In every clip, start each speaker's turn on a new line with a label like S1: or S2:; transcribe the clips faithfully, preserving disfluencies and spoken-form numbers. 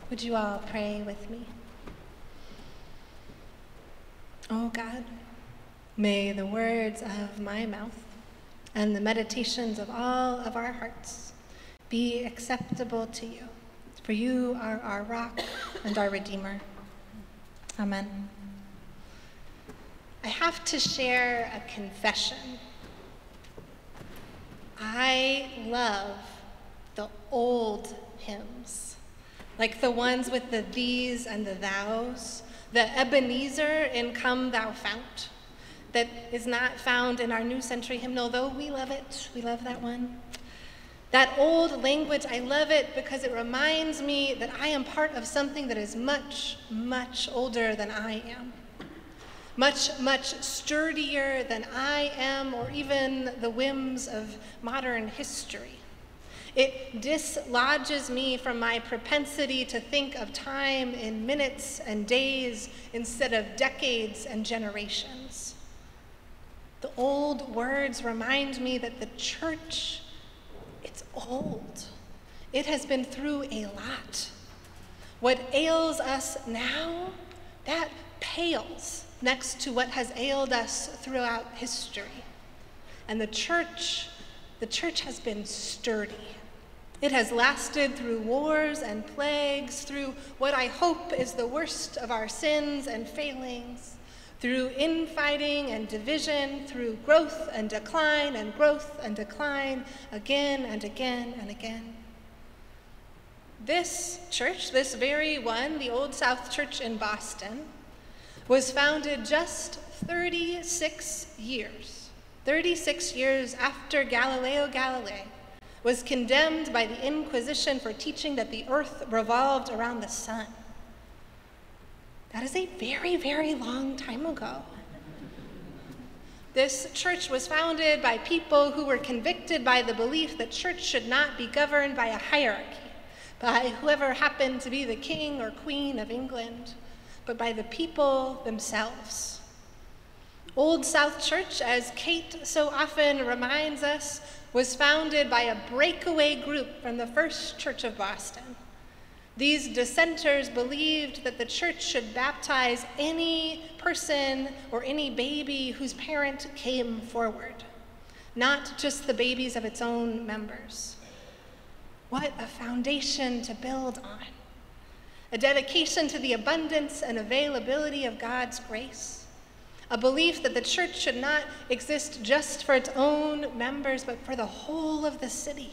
S1: Would you all pray with me? Oh God, may the words of my mouth and the meditations of all of our hearts be acceptable to you, for you are our rock and our Redeemer. Amen. I have to share a confession. I love the old hymns, like the ones with the these and the thous, the Ebenezer in Come Thou Fount, that is not found in our New Century hymnal, though we love it. We love that one. That old language, I love it because it reminds me that I am part of something that is much, much older than I am. Much, much sturdier than I am, or even the whims of modern history. It dislodges me from my propensity to think of time in minutes and days instead of decades and generations. The old words remind me that the church, it's old. It has been through a lot. What ails us now, that pales next to what has ailed us throughout history. And the church, the church has been sturdy. It has lasted through wars and plagues, through what I hope is the worst of our sins and failings, through infighting and division, through growth and decline and growth and decline, again and again and again. This church, this very one, the Old South Church in Boston, was founded just thirty-six years, thirty-six years after Galileo Galilei was condemned by the Inquisition for teaching that the earth revolved around the sun. That is a very, very long time ago. This church was founded by people who were convicted by the belief that church should not be governed by a hierarchy, by whoever happened to be the king or queen of England, but by the people themselves. Old South Church, as Kate so often reminds us, was founded by a breakaway group from the First Church of Boston. These dissenters believed that the church should baptize any person or any baby whose parent came forward, not just the babies of its own members. What a foundation to build on. A dedication to the abundance and availability of God's grace. A belief that the church should not exist just for its own members, but for the whole of the city.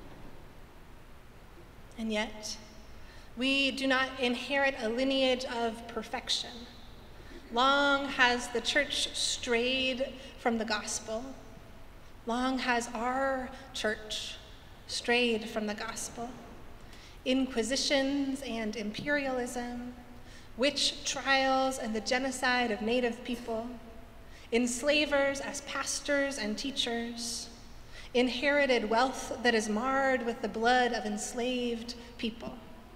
S1: And yet, we do not inherit a lineage of perfection. Long has the church strayed from the gospel. Long has our church strayed from the gospel. Inquisitions and imperialism, witch trials and the genocide of native people, enslavers as pastors and teachers, inherited wealth that is marred with the blood of enslaved people.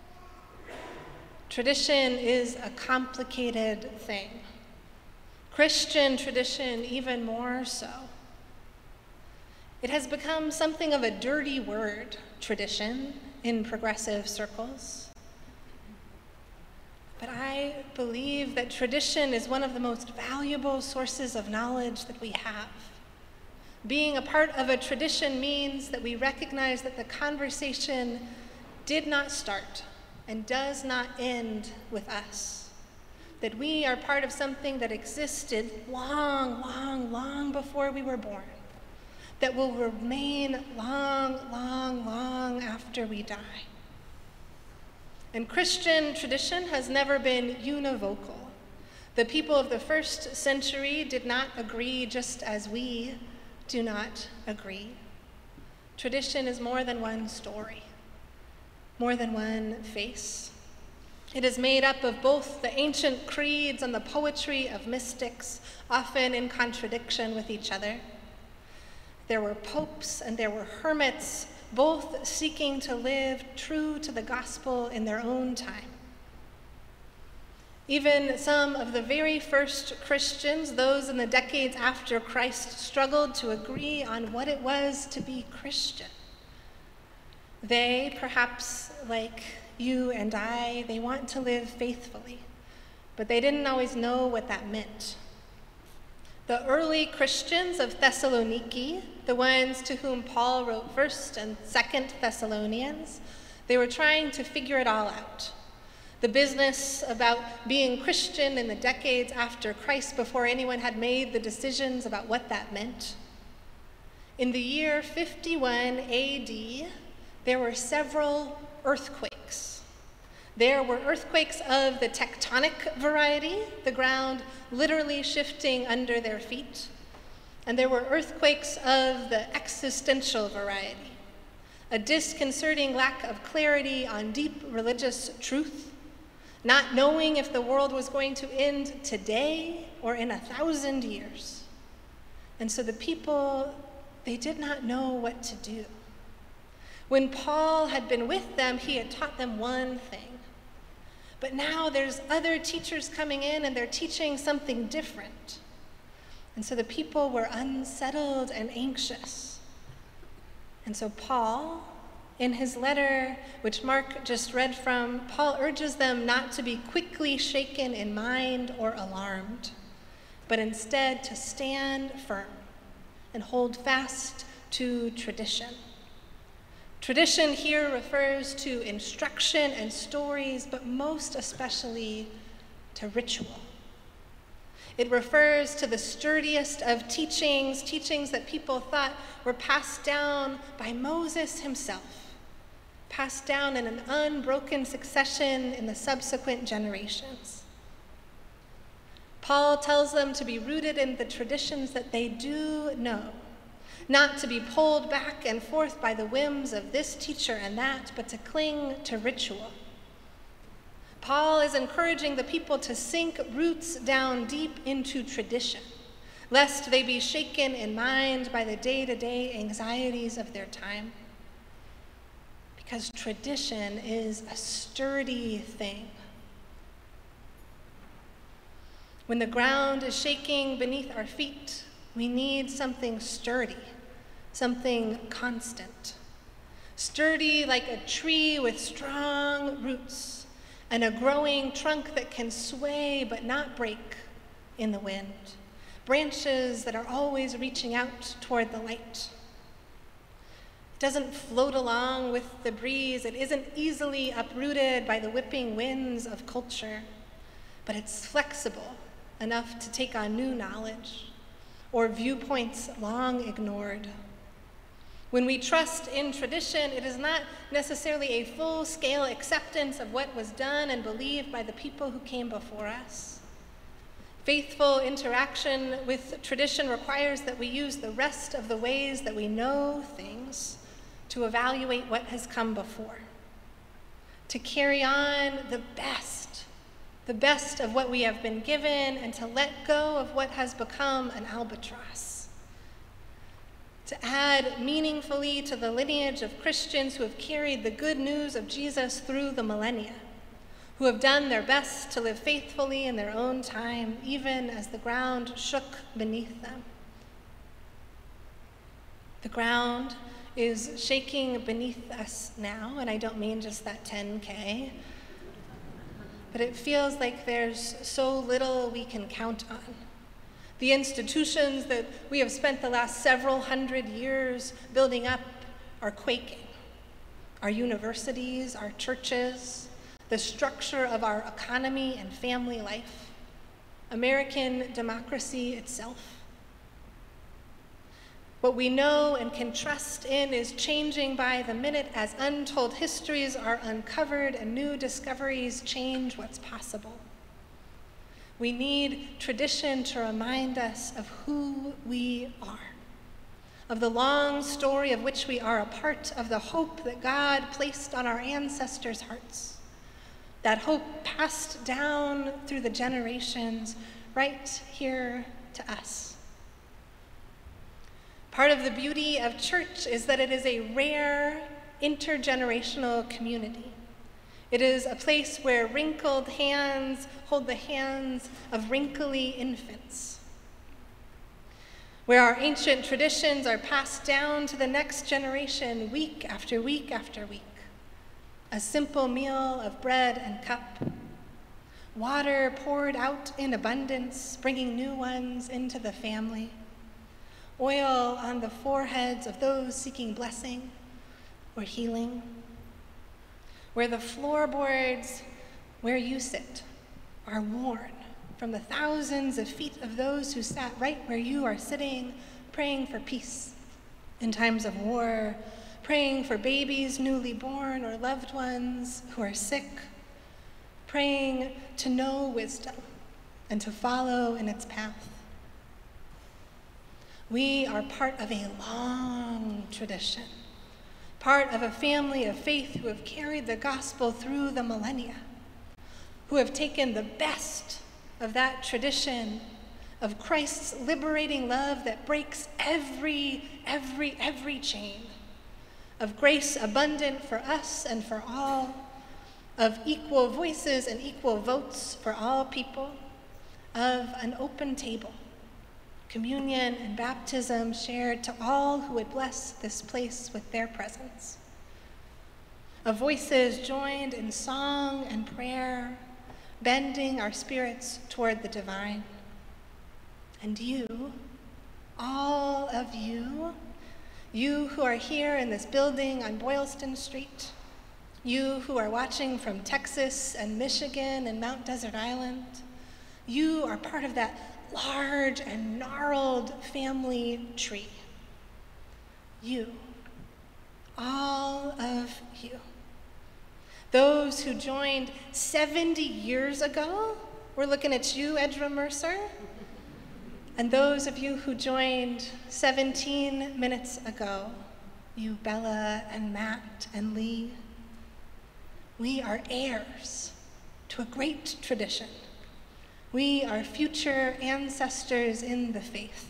S1: Tradition is a complicated thing. Christian tradition even more so. It has become something of a dirty word, tradition, in progressive circles. But I believe that tradition is one of the most valuable sources of knowledge that we have. Being a part of a tradition means that we recognize that the conversation did not start and does not end with us. That we are part of something that existed long, long, long before we were born. That will remain long, long, long after we die. And Christian tradition has never been univocal. The people of the first century did not agree just as we do not agree. Tradition is more than one story, more than one face. It is made up of both the ancient creeds and the poetry of mystics, often in contradiction with each other. There were popes and there were hermits, both seeking to live true to the gospel in their own time. Even some of the very first Christians, those in the decades after Christ, struggled to agree on what it was to be Christian. They, perhaps like you and I, they want to live faithfully, but they didn't always know what that meant. The early Christians of Thessaloniki, the ones to whom Paul wrote First and Second Thessalonians, they were trying to figure it all out. The business about being Christian in the decades after Christ, before anyone had made the decisions about what that meant. In the year fifty-one A D, there were several earthquakes. There were earthquakes of the tectonic variety, the ground literally shifting under their feet. And there were earthquakes of the existential variety, a disconcerting lack of clarity on deep religious truth, not knowing if the world was going to end today or in a thousand years. And so the people, they did not know what to do. When Paul had been with them, he had taught them one thing. But now there's other teachers coming in and they're teaching something different. And so the people were unsettled and anxious. And so Paul, in his letter, which Mark just read from, Paul urges them not to be quickly shaken in mind or alarmed, but instead to stand firm and hold fast to tradition. Tradition here refers to instruction and stories, but most especially to ritual. It refers to the sturdiest of teachings, teachings that people thought were passed down by Moses himself, passed down in an unbroken succession in the subsequent generations. Paul tells them to be rooted in the traditions that they do know, not to be pulled back and forth by the whims of this teacher and that, but to cling to ritual. Paul is encouraging the people to sink roots down deep into tradition, lest they be shaken in mind by the day-to-day anxieties of their time. Because tradition is a sturdy thing. When the ground is shaking beneath our feet, we need something sturdy, something constant. Sturdy like a tree with strong roots and a growing trunk that can sway but not break in the wind. Branches that are always reaching out toward the light. It doesn't float along with the breeze. It isn't easily uprooted by the whipping winds of culture, but it's flexible enough to take on new knowledge or viewpoints long ignored. When we trust in tradition, it is not necessarily a full-scale acceptance of what was done and believed by the people who came before us. Faithful interaction with tradition requires that we use the rest of the ways that we know things to evaluate what has come before, to carry on the best, the best of what we have been given, and to let go of what has become an albatross. To add meaningfully to the lineage of Christians who have carried the good news of Jesus through the millennia, who have done their best to live faithfully in their own time, even as the ground shook beneath them. The ground is shaking beneath us now, and I don't mean just that ten K, but it feels like there's so little we can count on. The institutions that we have spent the last several hundred years building up are quaking. Our universities, our churches, the structure of our economy and family life, American democracy itself. What we know and can trust in is changing by the minute as untold histories are uncovered and new discoveries change what's possible. We need tradition to remind us of who we are, of the long story of which we are a part, of the hope that God placed on our ancestors' hearts, that hope passed down through the generations right here to us. Part of the beauty of church is that it is a rare intergenerational community. It is a place where wrinkled hands hold the hands of wrinkly infants. where our ancient traditions are passed down to the next generation week after week after week. A simple meal of bread and cup, water poured out in abundance, bringing new ones into the family, oil on the foreheads of those seeking blessing or healing, where the floorboards where you sit are worn from the thousands of feet of those who sat right where you are sitting, praying for peace in times of war, praying for babies newly born or loved ones who are sick, praying to know wisdom and to follow in its path. We are part of a long tradition, part of a family of faith who have carried the gospel through the millennia, who have taken the best of that tradition of Christ's liberating love that breaks every, every, every chain, of grace abundant for us and for all, of equal voices and equal votes for all people, of an open table, communion and baptism shared to all who would bless this place with their presence, of voices joined in song and prayer, bending our spirits toward the divine. And you, all of you, you who are here in this building on Boylston Street, you who are watching from Texas and Michigan and Mount Desert Island, you are part of that large and gnarled family tree. You, all of you. Those who joined seventy years ago, we're looking at you, Edra Mercer, and those of you who joined seventeen minutes ago, you, Bella and Matt and Lee. We are heirs to a great tradition. We are future ancestors in the faith.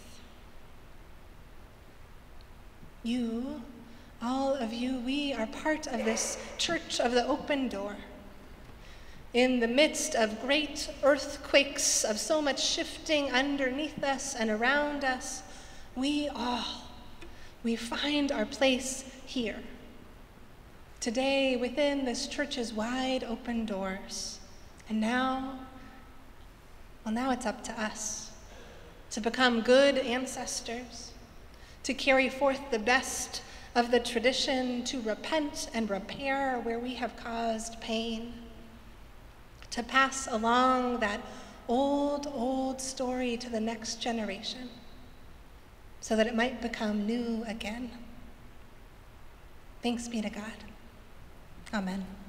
S1: You, all of you, we are part of this Church of the Open Door. In the midst of great earthquakes, of so much shifting underneath us and around us, we all, we find our place here. Today, within this church's wide open doors. And now, well, now it's up to us to become good ancestors, to carry forth the best of the tradition, to repent and repair where we have caused pain, to pass along that old, old story to the next generation so that it might become new again. Thanks be to God. Amen.